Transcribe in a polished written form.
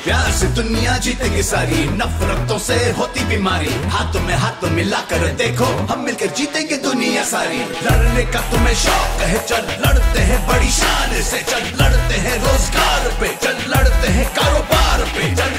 प्यार से दुनिया जीतेगी सारी, नफरतों से होती बीमारी। हाथों में मिलाकर देखो, हम मिलकर जीतेंगे दुनिया सारी। लड़ने का तुम्हें शौक है, चल लड़ते हैं बड़ी शान से। चल लड़ते हैं रोजगार पे, चल लड़ते हैं कारोबार पे, चल